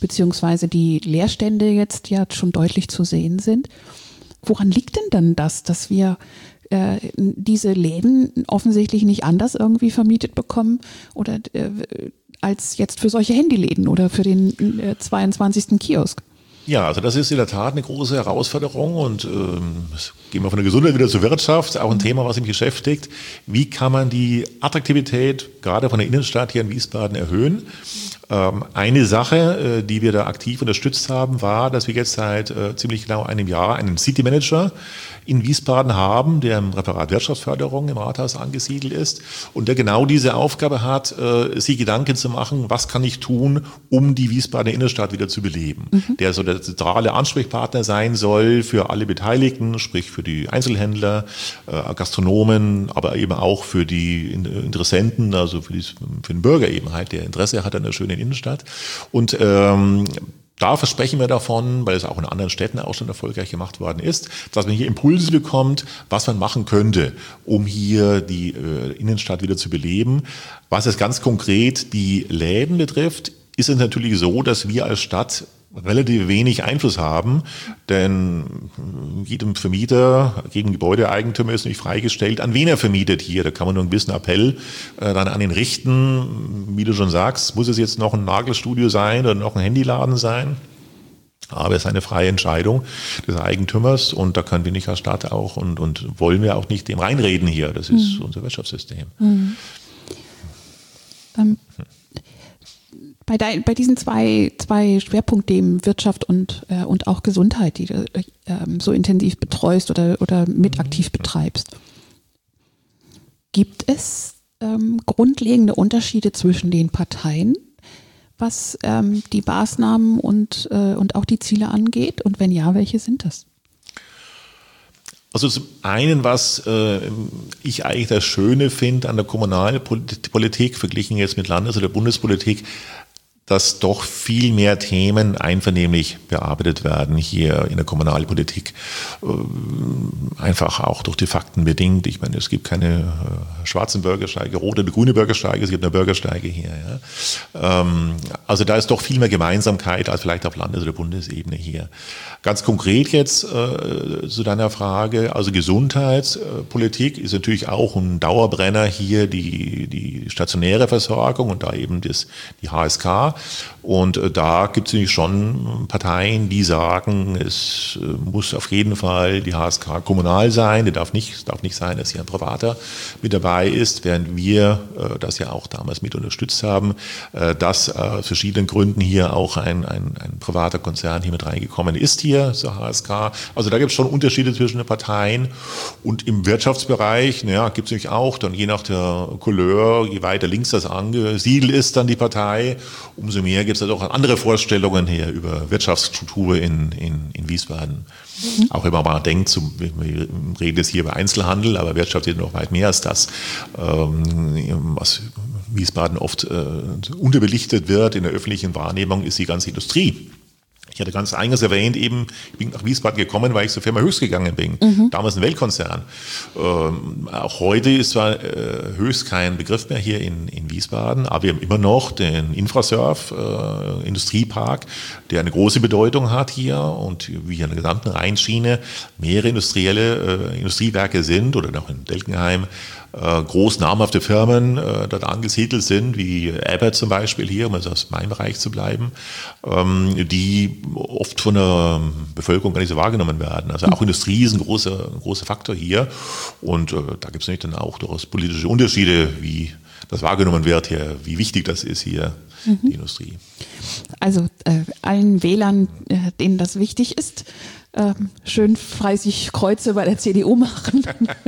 beziehungsweise die Leerstände jetzt ja schon deutlich zu sehen sind. Woran liegt denn dann das, dass wir äh, diese Läden offensichtlich nicht anders irgendwie vermietet bekommen oder äh, als jetzt für solche Handyläden oder für den äh, zweiundzwanzigsten Kiosk? Ja, also das ist in der Tat eine große Herausforderung und ähm, gehen wir von der Gesundheit wieder zur Wirtschaft, auch ein Thema, was mich beschäftigt. Wie kann man die Attraktivität gerade von der Innenstadt hier in Wiesbaden erhöhen? Ähm, eine Sache, äh, die wir da aktiv unterstützt haben, war, dass wir jetzt seit äh, ziemlich genau einem Jahr einen City Manager in Wiesbaden haben, der im Referat Wirtschaftsförderung im Rathaus angesiedelt ist und der genau diese Aufgabe hat, äh, sich Gedanken zu machen, was kann ich tun, um die Wiesbadener Innenstadt wieder zu beleben. Mhm. Der so der zentrale Ansprechpartner sein soll für alle Beteiligten, sprich für die Einzelhändler, äh, Gastronomen, aber eben auch für die Interessenten, also für, die, für den Bürger eben halt, der Interesse hat an der schönen Innenstadt. Und ähm, da versprechen wir davon, weil es auch in anderen Städten auch schon erfolgreich gemacht worden ist, dass man hier Impulse bekommt, was man machen könnte, um hier die äh, Innenstadt wieder zu beleben. Was es ganz konkret die Läden betrifft, ist es natürlich so, dass wir als Stadt relativ wenig Einfluss haben, denn jedem Vermieter, jedem Gebäudeeigentümer ist nicht freigestellt, an wen er vermietet hier. Da kann man nur einen gewissen Appell äh, dann an ihn richten. Wie du schon sagst, muss es jetzt noch ein Nagelstudio sein oder noch ein Handyladen sein? Aber es ist eine freie Entscheidung des Eigentümers und da können wir nicht als Stadt auch und, und wollen wir auch nicht dem reinreden hier. Das ist mhm. unser Wirtschaftssystem. Mhm. Ähm. Bei, dein, bei diesen zwei, zwei Schwerpunktthemen Wirtschaft und, äh, und auch Gesundheit, die du äh, so intensiv betreust oder, oder mit aktiv betreibst, gibt es ähm, grundlegende Unterschiede zwischen den Parteien, was ähm, die Maßnahmen und, äh, und auch die Ziele angeht? Und wenn ja, welche sind das? Also zum einen, was äh, ich eigentlich das Schöne finde an der Kommunalpolitik, verglichen jetzt mit Landes- oder Bundespolitik, dass doch viel mehr Themen einvernehmlich bearbeitet werden hier in der Kommunalpolitik. Einfach auch durch die Fakten bedingt. Ich meine, es gibt keine schwarzen Bürgersteige, rote oder grüne Bürgersteige, es gibt eine Bürgersteige hier. Ja. Also da ist doch viel mehr Gemeinsamkeit als vielleicht auf Landes- oder Bundesebene hier. Ganz konkret jetzt äh, zu deiner Frage, also Gesundheitspolitik ist natürlich auch ein Dauerbrenner hier, die, die stationäre Versorgung und da eben das, die H S K. Und äh, da gibt es nämlich schon Parteien, die sagen, es äh, muss auf jeden Fall die H S K kommunal sein, der darf nicht, es darf nicht sein, dass hier ein Privater mit dabei ist, während wir äh, das ja auch damals mit unterstützt haben, äh, dass äh, aus verschiedenen Gründen hier auch ein, ein, ein privater Konzern hier mit reingekommen ist hier zur H S K. Also da gibt es schon Unterschiede zwischen den Parteien und im Wirtschaftsbereich, naja, gibt es natürlich auch dann je nach der Couleur, je weiter links das angesiedelt ist dann die Partei, umso mehr gibt es halt auch andere Vorstellungen hier über Wirtschaftsstruktur in, in, in Wiesbaden. Mhm. Auch wenn man mal denkt, zum, wir reden jetzt hier über Einzelhandel, aber Wirtschaft ist noch weit mehr als das. Ähm, was Wiesbaden oft äh, unterbelichtet wird in der öffentlichen Wahrnehmung, ist die ganze Industrie. Ich hatte ganz eingangs erwähnt, eben, ich bin nach Wiesbaden gekommen, weil ich zur Firma Höchst gegangen bin. Mhm. Damals ein Weltkonzern. Ähm, auch heute ist zwar äh, Höchst kein Begriff mehr hier in, in Wiesbaden, aber wir haben immer noch den Infrasurf äh, Industriepark, der eine große Bedeutung hat hier und wie hier in der gesamten Rheinschiene mehrere industrielle äh, Industriewerke sind oder noch in Delkenheim Äh, groß namhafte Firmen äh, dort angesiedelt sind, wie Abbott zum Beispiel hier, um also aus meinem Bereich zu bleiben, ähm, die oft von der Bevölkerung gar nicht so wahrgenommen werden. Also auch Industrie ist ein großer, ein großer Faktor hier und äh, da gibt es natürlich dann auch durchaus politische Unterschiede, wie das wahrgenommen wird hier, wie wichtig das ist hier, mhm. die Industrie. Also äh, allen Wählern, äh, denen das wichtig ist, äh, schön fleißig Kreuze bei der C D U machen.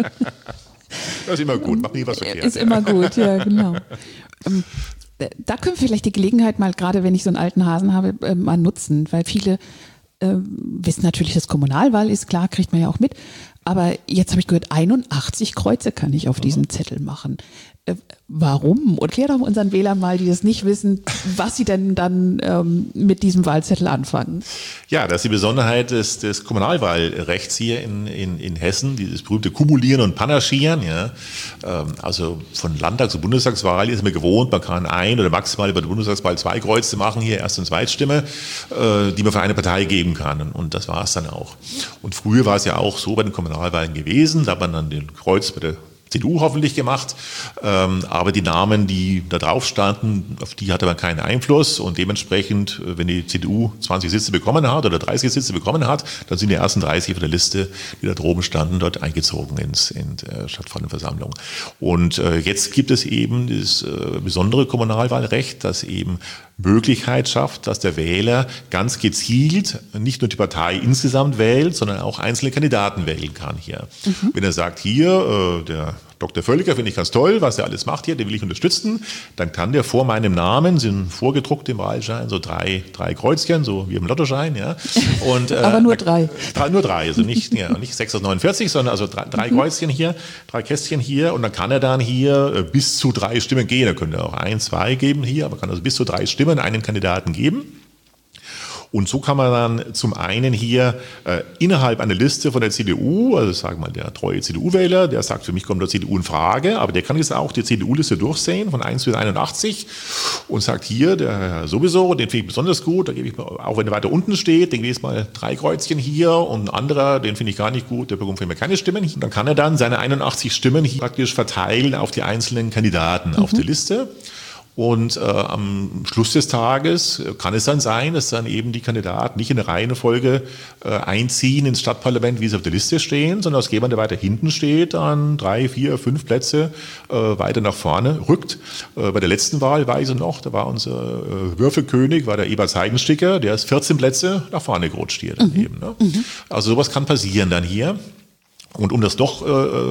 Das ist immer gut, macht nie was verkehrt. Ist ja. immer gut, ja, genau. Ähm, da können wir vielleicht die Gelegenheit mal, gerade wenn ich so einen alten Hasen habe, äh, mal nutzen, weil viele äh, wissen natürlich, dass Kommunalwahl ist, klar, kriegt man ja auch mit, aber jetzt habe ich gehört, einundachtzig Kreuze kann ich auf diesem Zettel machen. Warum? Und klär doch unseren Wählern mal, die das nicht wissen, was sie denn dann ähm, mit diesem Wahlzettel anfangen. Ja, das ist die Besonderheit des, des Kommunalwahlrechts hier in, in, in Hessen, dieses berühmte Kumulieren und Panaschieren. Ja. Ähm, also von Landtags- und Bundestagswahl ist man gewohnt, man kann ein oder maximal bei der Bundestagswahl zwei Kreuze machen, hier Erst- und Zweitstimme, äh, die man für eine Partei geben kann. Und das war es dann auch. Und früher war es ja auch so bei den Kommunalwahlen gewesen, da hat man dann den Kreuz bei der C D U hoffentlich gemacht, ähm, aber die Namen, die da drauf standen, auf die hatte man keinen Einfluss und dementsprechend, wenn die C D U zwanzig Sitze bekommen hat oder dreißig Sitze bekommen hat, dann sind die ersten dreißig von der Liste, die da droben standen, dort eingezogen ins, in der Stadtversammlung. Und äh, jetzt gibt es eben das äh, besondere Kommunalwahlrecht, das eben Möglichkeit schafft, dass der Wähler ganz gezielt nicht nur die Partei insgesamt wählt, sondern auch einzelne Kandidaten wählen kann hier. Mhm. Wenn er sagt, hier, äh, der Doktor Völker finde ich ganz toll, was er alles macht hier, den will ich unterstützen, dann kann der vor meinem Namen, sind vorgedruckt im Wahlschein, so drei, drei Kreuzchen, so wie im Lottoschein, ja. Und, äh, aber nur drei. drei. Nur drei, also nicht, ja, nicht sechs aus neunundvierzig, sondern also drei, drei mhm. Kreuzchen hier, drei Kästchen hier und dann kann er dann hier äh, bis zu drei Stimmen gehen. Er könnte auch ein, zwei geben hier, aber kann also bis zu drei Stimmen einen Kandidaten geben. Und so kann man dann zum einen hier äh, innerhalb einer Liste von der C D U, also sagen wir mal der treue C D U-Wähler, der sagt, für mich kommt der C D U in Frage, aber der kann jetzt auch die C D U-Liste durchsehen von eins bis einundachtzig und sagt hier, der sowieso, den finde ich besonders gut, da gebe ich mal, auch wenn er weiter unten steht, den gebe ich jetzt mal drei Kreuzchen hier und ein anderer, den finde ich gar nicht gut, der bekommt für mich keine Stimmen. Und dann kann er dann seine einundachtzig Stimmen hier praktisch verteilen auf die einzelnen Kandidaten mhm. auf der Liste. Und äh, am Schluss des Tages kann es dann sein, dass dann eben die Kandidaten nicht in der Reihenfolge äh, einziehen ins Stadtparlament, wie sie auf der Liste stehen, sondern dass jemand, der weiter hinten steht, dann drei, vier, fünf Plätze äh, weiter nach vorne rückt. Äh, bei der letzten Wahl weiß ich noch, da war unser äh, Würfelkönig, war der Ebert Seidensticker, der ist vierzehn Plätze nach vorne gerutscht hier dann mhm. eben. Ne? Mhm. Also sowas kann passieren dann hier. Und um das doch äh,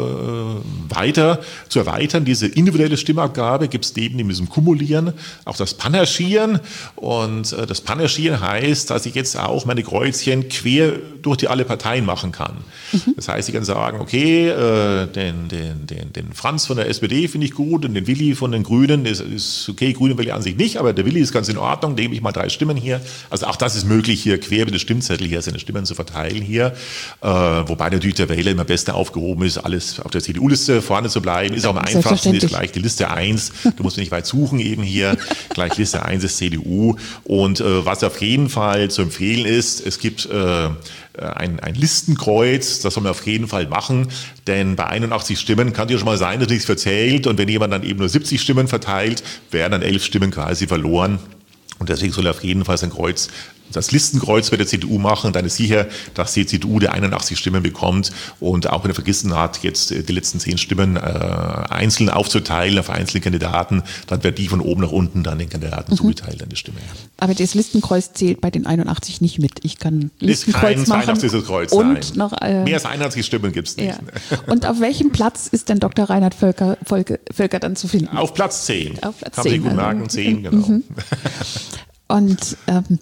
weiter zu erweitern, diese individuelle Stimmabgabe, gibt es neben diesem Kumulieren auch das Panaschieren. Und äh, das Panaschieren heißt, dass ich jetzt auch meine Kreuzchen quer durch die alle Parteien machen kann. Mhm. Das heißt, ich kann sagen, okay, äh, den, den, den, den Franz von der S P D finde ich gut und den Willi von den Grünen ist, ist okay, Grüne will ich an sich nicht, aber der Willi ist ganz in Ordnung, dem ich mal drei Stimmen hier. Also auch das ist möglich, hier quer über den Stimmzettel hier seine Stimmen zu verteilen hier. Äh, wobei natürlich der Wähler immer besser aufgehoben ist, alles auf der C D U-Liste vorne zu bleiben, ist auch am einfachsten, ist gleich die Liste eins, du musst nicht weit suchen eben hier, gleich Liste eins ist C D U und äh, was auf jeden Fall zu empfehlen ist, es gibt äh, ein, ein Listenkreuz, das soll man auf jeden Fall machen, denn bei einundachtzig Stimmen kann es ja schon mal sein, dass nichts verzählt und wenn jemand dann eben nur siebzig Stimmen verteilt, werden dann elf Stimmen quasi verloren. Und deswegen soll er auf jeden Fall sein Kreuz, das Listenkreuz bei der C D U machen. Dann ist sicher, dass die C D U die einundachtzig Stimmen bekommt. Und auch wenn er vergessen hat, jetzt die letzten zehn Stimmen äh, einzeln aufzuteilen auf einzelne Kandidaten, dann wird die von oben nach unten dann den Kandidaten mhm. zugeteilt, dann die Stimme. Aber das Listenkreuz zählt bei den einundachtzig nicht mit. Ich kann Listenkreuz ist kein machen. Kreuz, und nein. noch, äh, mehr als einundachtzig Stimmen gibt es nicht. Ja. Und auf welchem Platz ist denn Doktor Reinhard Völker, Völker, Völker dann zu finden? Auf Platz zehn. Auf Platz Kann zehn. sich gut merken, zehn, genau. Mhm. Und ähm,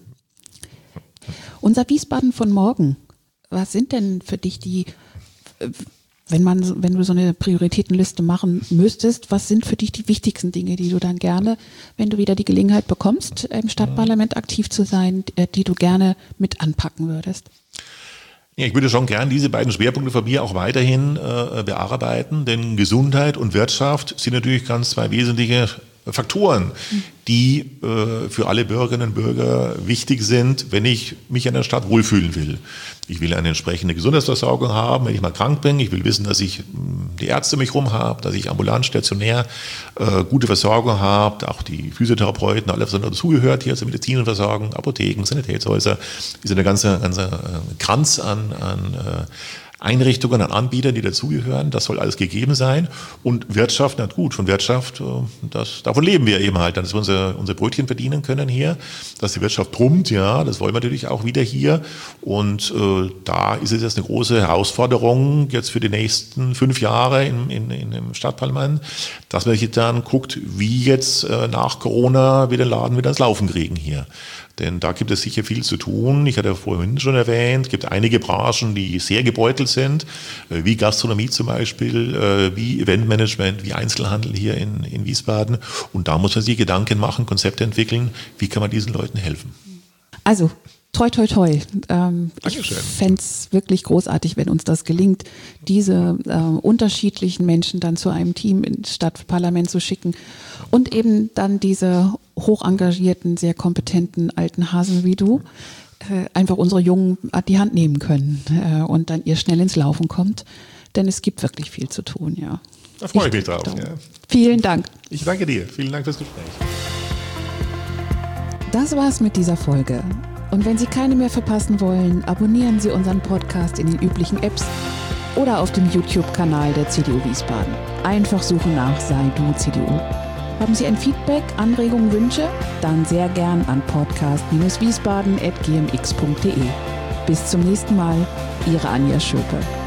unser Wiesbaden von morgen, was sind denn für dich die, wenn man, wenn du so eine Prioritätenliste machen müsstest, was sind für dich die wichtigsten Dinge, die du dann gerne, wenn du wieder die Gelegenheit bekommst, im Stadtparlament aktiv zu sein, die du gerne mit anpacken würdest? Ja, ich würde schon gern diese beiden Schwerpunkte von mir auch weiterhin äh, bearbeiten, denn Gesundheit und Wirtschaft sind natürlich ganz zwei wesentliche Faktoren, die äh, für alle Bürgerinnen und Bürger wichtig sind, wenn ich mich in der Stadt wohlfühlen will. Ich will eine entsprechende Gesundheitsversorgung haben, wenn ich mal krank bin. Ich will wissen, dass ich mh, die Ärzte um mich rum habe, dass ich ambulant, stationär äh, gute Versorgung habe, auch die Physiotherapeuten, alles, was dazugehört hier zur medizinischen Versorgung, Apotheken, Sanitätshäuser, ist eine ganze, ganze äh, Kranz an, an äh, Einrichtungen, an Anbietern, die dazugehören, das soll alles gegeben sein. Und Wirtschaft, na gut, von Wirtschaft, das, davon leben wir eben halt, dass wir unser, unser Brötchen verdienen können hier, dass die Wirtschaft brummt, ja, das wollen wir natürlich auch wieder hier. Und äh, da ist es jetzt eine große Herausforderung jetzt für die nächsten fünf Jahre in, in, in, im Stadtparlament, dass man sich dann guckt, wie jetzt äh, nach Corona wir den Laden wieder ins Laufen kriegen hier. Denn da gibt es sicher viel zu tun. Ich hatte ja vorhin schon erwähnt, es gibt einige Branchen, die sehr gebeutelt sind, wie Gastronomie zum Beispiel, wie Eventmanagement, wie Einzelhandel hier in, in Wiesbaden. Und da muss man sich Gedanken machen, Konzepte entwickeln, wie kann man diesen Leuten helfen. Also, toi, toi, toi. Ähm, ich fände es wirklich großartig, wenn uns das gelingt, diese äh, unterschiedlichen Menschen dann zu einem Team ins Stadtparlament zu schicken und eben dann diese hoch engagierten, sehr kompetenten alten Hasen wie du äh, einfach unsere Jungen an die Hand nehmen können äh, und dann ihr schnell ins Laufen kommt. Denn es gibt wirklich viel zu tun, ja. Da freue ich mich drauf. Ja. Vielen Dank. Ich danke dir. Vielen Dank fürs Gespräch. Das war's mit dieser Folge. Und wenn Sie keine mehr verpassen wollen, abonnieren Sie unseren Podcast in den üblichen Apps oder auf dem YouTube-Kanal der C D U Wiesbaden. Einfach suchen nach Sei Du C D U. Haben Sie ein Feedback, Anregungen, Wünsche? Dann sehr gern an podcast wiesbaden at g m x punkt d e. Bis zum nächsten Mal, Ihre Anja Schöpe.